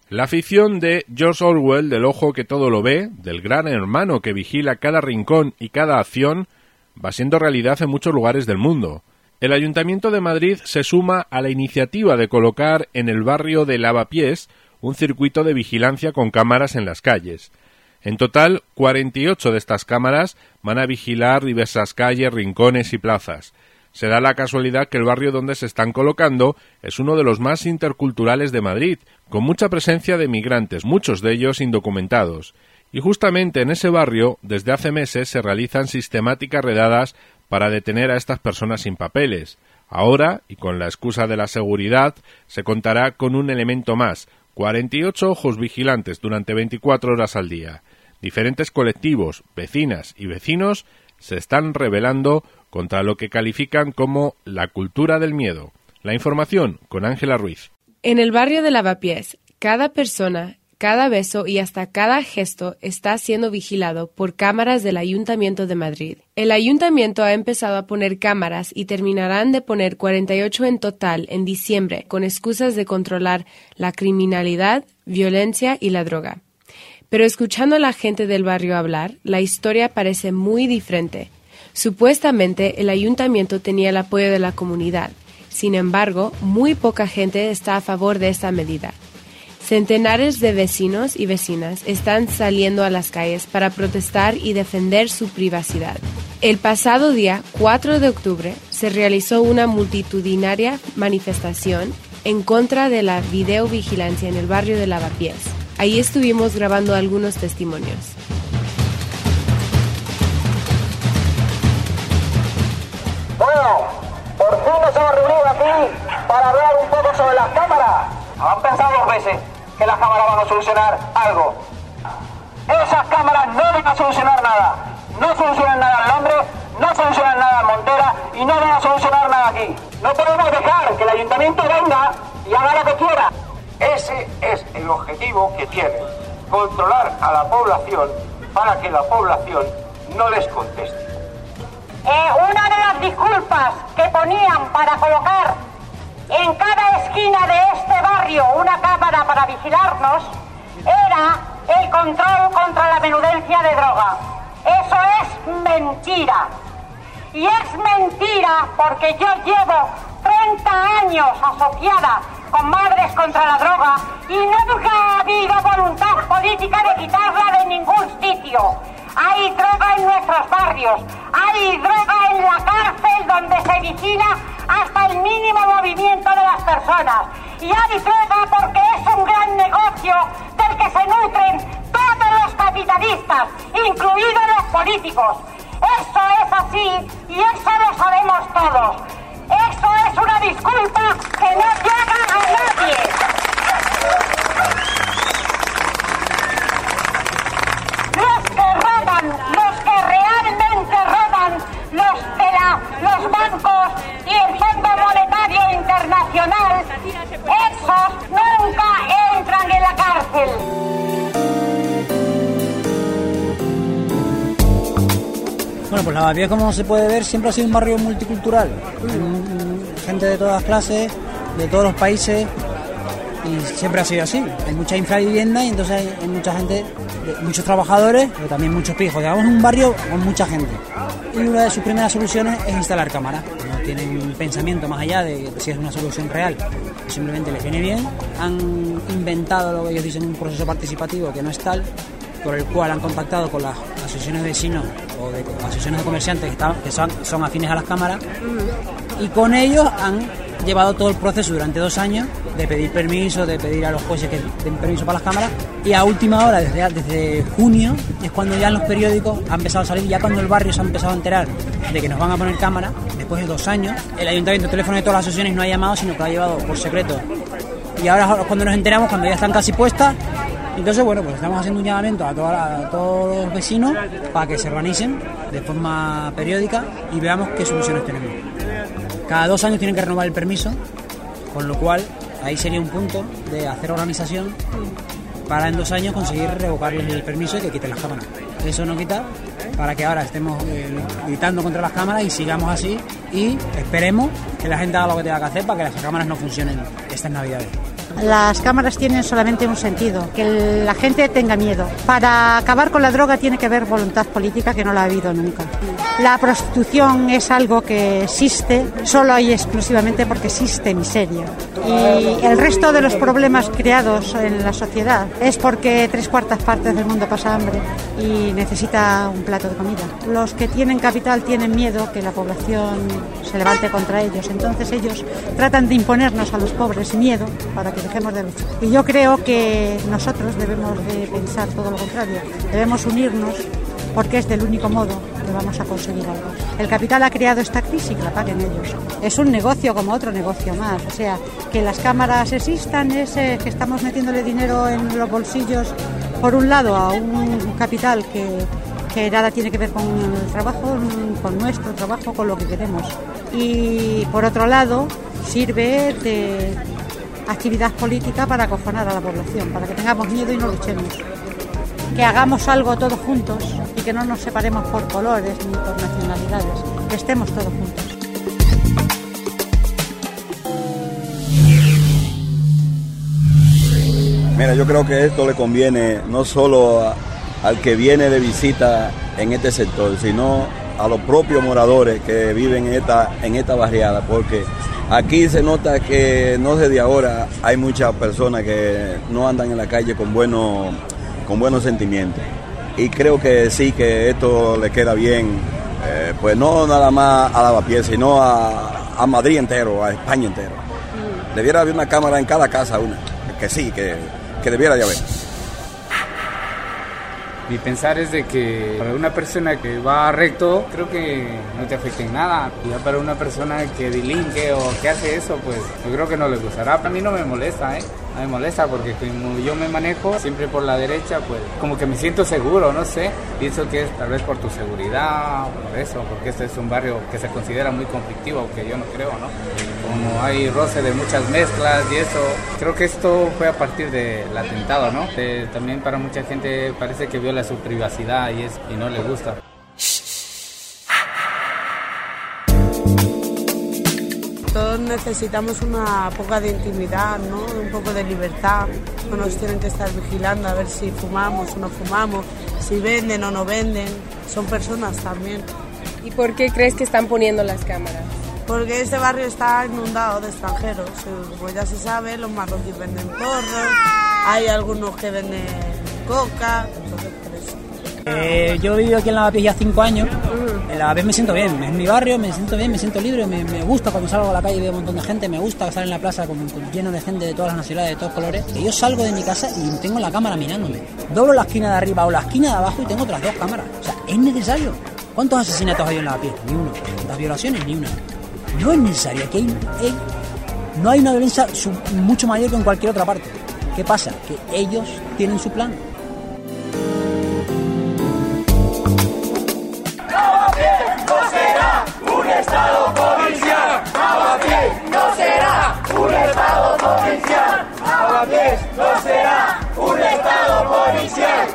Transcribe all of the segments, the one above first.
La ficción de George Orwell del ojo que todo lo ve, del gran hermano que vigila cada rincón y cada acción, va siendo realidad en muchos lugares del mundo. El Ayuntamiento de Madrid se suma a la iniciativa de colocar en el barrio de Lavapiés un circuito de vigilancia con cámaras en las calles. En total, 48 de estas cámaras van a vigilar diversas calles, rincones y plazas. Se da la casualidad que el barrio donde se están colocando es uno de los más interculturales de Madrid, con mucha presencia de migrantes, muchos de ellos indocumentados. Y justamente en ese barrio, desde hace meses, se realizan sistemáticas redadas para detener a estas personas sin papeles. Ahora, y con la excusa de la seguridad, se contará con un elemento más: 48 ojos vigilantes durante 24 horas al día. Diferentes colectivos, vecinas y vecinos se están rebelando contra lo que califican como la cultura del miedo. La información con Ángela Ruiz. En el barrio de Lavapiés, cada persona, cada beso y hasta cada gesto está siendo vigilado por cámaras del Ayuntamiento de Madrid. El Ayuntamiento ha empezado a poner cámaras y terminarán de poner 48 en total en diciembre, con excusas de controlar la criminalidad, violencia y la droga. Pero escuchando a la gente del barrio hablar, la historia parece muy diferente. Supuestamente el ayuntamiento tenía el apoyo de la comunidad. Sin embargo, muy poca gente está a favor de esta medida. Centenares de vecinos y vecinas están saliendo a las calles para protestar y defender su privacidad. El pasado día 4 de octubre se realizó una multitudinaria manifestación en contra de la videovigilancia en el barrio de Lavapiés. Ahí estuvimos grabando algunos testimonios. Bueno, por fin nos hemos reunido aquí para hablar un poco sobre las cámaras. Han pensado 2 veces que las cámaras van a solucionar algo. Esas cámaras no van a solucionar nada. No solucionan nada en Londres, no solucionan nada en Montera y no van a solucionar nada aquí. No podemos dejar que el ayuntamiento venga y haga lo que quiera. Ese es el objetivo que tienen, controlar a la población para que la población no les conteste. Una de las disculpas que ponían para colocar en cada esquina de este barrio una cámara para vigilarnos era el control contra la menudencia de droga. Eso es mentira. Y es mentira porque yo llevo 30 años asociada con Madres contra la Droga y nunca ha habido voluntad política de quitarla de ningún sitio. Hay droga en nuestros barrios, hay droga en la cárcel donde se vigila hasta el mínimo movimiento de las personas. Y hay droga porque es un gran negocio del que se nutren todos los capitalistas, incluidos los políticos. Eso es así y eso lo sabemos todos. Eso es una disculpa que no llega a nadie. Los que realmente roban, los bancos y el Fondo Monetario Internacional, esos nunca entran en la cárcel. Bueno, pues Lavapiés, como se puede ver, siempre ha sido un barrio multicultural. Gente de todas clases, de todos los países, y siempre ha sido así. Hay mucha infravivienda y entonces hay mucha gente, muchos trabajadores, pero también muchos pijos. Digamos, un barrio con mucha gente. Y una de sus primeras soluciones es instalar cámaras. No tienen un pensamiento más allá de si es una solución real. Simplemente les viene bien. Han inventado lo que ellos dicen un proceso participativo que no es tal, por el cual han contactado con las asociaciones de vecinos o de asociaciones de comerciantes que son afines a las cámaras, y con ellos han llevado todo el proceso durante 2 años de pedir permiso, de pedir a los jueces que den permiso para las cámaras, y a última hora, desde junio, es cuando ya en los periódicos ha empezado a salir, ya cuando el barrio se ha empezado a enterar de que nos van a poner cámaras, después de 2 años, el ayuntamiento, el teléfono de todas las asociaciones no ha llamado, sino que lo ha llevado por secreto. Y ahora cuando nos enteramos, cuando ya están casi puestas, entonces, bueno, pues estamos haciendo un llamamiento a todos los vecinos para que se organicen de forma periódica y veamos qué soluciones tenemos. Cada 2 años tienen que renovar el permiso, con lo cual ahí sería un punto de hacer organización para en 2 años conseguir revocarles el permiso y que quiten las cámaras. Eso no quita para que ahora estemos gritando contra las cámaras y sigamos así, y esperemos que la gente haga lo que tenga que hacer para que las cámaras no funcionen estas Navidades. Las cámaras tienen solamente un sentido, que la gente tenga miedo. Para acabar con la droga tiene que haber voluntad política, que no la ha habido nunca. La prostitución es algo que existe solo y exclusivamente porque existe miseria. Y el resto de los problemas creados en la sociedad es porque 3/4 partes del mundo pasa hambre y necesita un plato de comida. Los que tienen capital tienen miedo que la población se levante contra ellos, entonces ellos tratan de imponernos a los pobres miedo para que dejemos de luchar. Y yo creo que nosotros debemos de pensar todo lo contrario, debemos unirnos porque es del único modo que vamos a conseguir algo. El capital ha creado esta crisis, que la paguen ellos. Es un negocio como otro negocio más, o sea, que las cámaras existan, es que estamos metiéndole dinero en los bolsillos, por un lado, a un capital que nada tiene que ver con el trabajo, con nuestro trabajo, con lo que queremos. Y por otro lado, sirve de actividad política para acojonar a la población, para que tengamos miedo y no luchemos. Que hagamos algo todos juntos y que no nos separemos por colores ni por nacionalidades, que estemos todos juntos. Mira, yo creo que esto le conviene no solo al que viene de visita en este sector, sino a los propios moradores que viven en esta barriada, porque aquí se nota que no desde ahora hay muchas personas que no andan en la calle con buenos sentimientos. Y creo que sí, que esto le queda bien, pues no nada más a Lavapiés, sino a Madrid entero, a España entero. Debiera haber una cámara en cada casa, que sí, que debiera de haber. Mi pensar es de que para una persona que va recto, creo que no te afecta en nada. Y ya para una persona que delinque o que hace eso, pues yo creo que no le gustará. A mí no me molesta, No me molesta porque como yo me manejo siempre por la derecha, pues como que me siento seguro, no sé. Pienso que es tal vez por tu seguridad, por eso, porque este es un barrio que se considera muy conflictivo, aunque yo no creo, ¿no? Como hay roce de muchas mezclas y eso, creo que esto fue a partir del atentado, ¿no? También para mucha gente parece que viola su privacidad y no le gusta. Todos necesitamos una poca de intimidad, ¿no? Un poco de libertad. No nos tienen que estar vigilando a ver si fumamos o no fumamos, si venden o no venden. Son personas también. ¿Y por qué crees que están poniendo las cámaras? Porque este barrio está inundado de extranjeros. Pues ya se sabe, los marroquíes venden porros, hay algunos que venden coca, entonces por eso. Yo he vivido aquí en Lavapiés ya 5 años. En Lavapiés me siento bien, es mi barrio, me siento bien, me siento libre, me gusta cuando salgo a la calle y veo un montón de gente, me gusta estar en la plaza lleno de gente de todas las nacionalidades, de todos colores. Y yo salgo de mi casa y tengo la cámara mirándome. Doblo la esquina de arriba o la esquina de abajo y tengo otras 2 cámaras. O sea, es necesario. ¿Cuántos asesinatos hay en Lavapiés? Ni uno. ¿Cuántas violaciones? Ni una. No es necesario. Aquí no hay una violencia mucho mayor que en cualquier otra parte. ¿Qué pasa? Que ellos tienen su plan. Estado policial, Lavapiés no será un estado policial, Lavapiés no será un estado policial.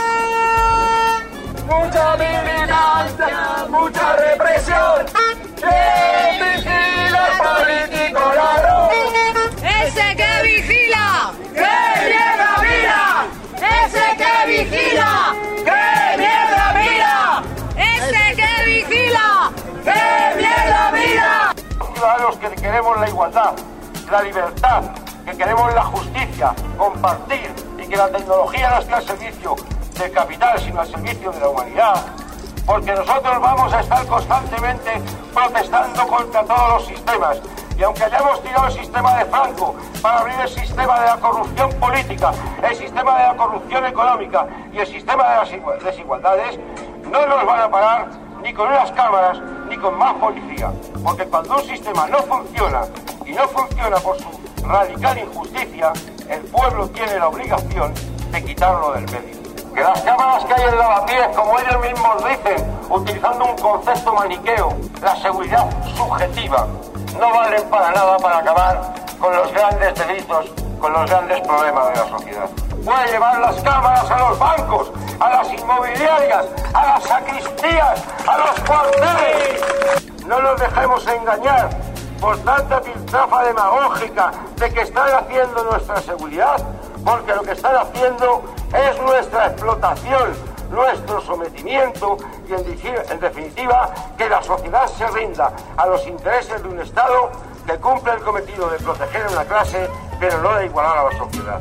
Mucha militancia, mucha represión, que vigila el político ladrón. ¡Ese que vigila! ¡Qué mierda mira! ¡Ese que vigila! ¡Qué mierda mira! ¡Ese que vigila! ¡Qué mierda mira! Ciudadanos que queremos la igualdad, la libertad, que queremos la justicia, compartir y que la tecnología no esté al servicio del capital, sino al servicio de la humanidad. Porque nosotros vamos a estar constantemente protestando contra todos los sistemas. Y aunque hayamos tirado el sistema de Franco para abrir el sistema de la corrupción política, el sistema de la corrupción económica y el sistema de las desigualdades, no nos van a parar ni con unas cámaras ni con más policía. Porque cuando un sistema no funciona y no funciona por su radical injusticia, el pueblo tiene la obligación de quitarlo del medio. Que las cámaras que hay en Lavapiés, como ellos mismos dicen, utilizando un concepto maniqueo, la seguridad subjetiva, no valen para nada para acabar con los grandes delitos, con los grandes problemas de la sociedad. Puede llevar las cámaras a los bancos, a las inmobiliarias, a las sacristías, a los cuarteles. No nos dejemos engañar, por tanta piltrafa demagógica de que están haciendo nuestra seguridad, porque lo que están haciendo es nuestra explotación, nuestro sometimiento y en definitiva que la sociedad se rinda a los intereses de un Estado que cumple el cometido de proteger a una clase pero no de igualar a la sociedad.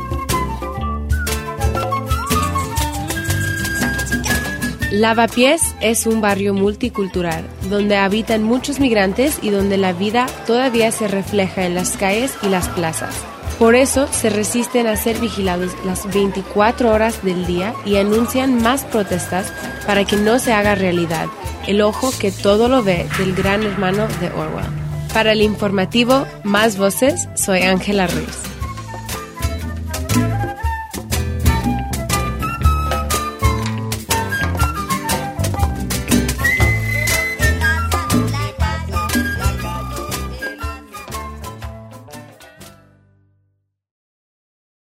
Lavapiés es un barrio multicultural, donde habitan muchos migrantes y donde la vida todavía se refleja en las calles y las plazas. Por eso se resisten a ser vigilados las 24 horas del día y anuncian más protestas para que no se haga realidad el ojo que todo lo ve del Gran Hermano de Orwell. Para el informativo Más Voces, soy Ángela Ruiz.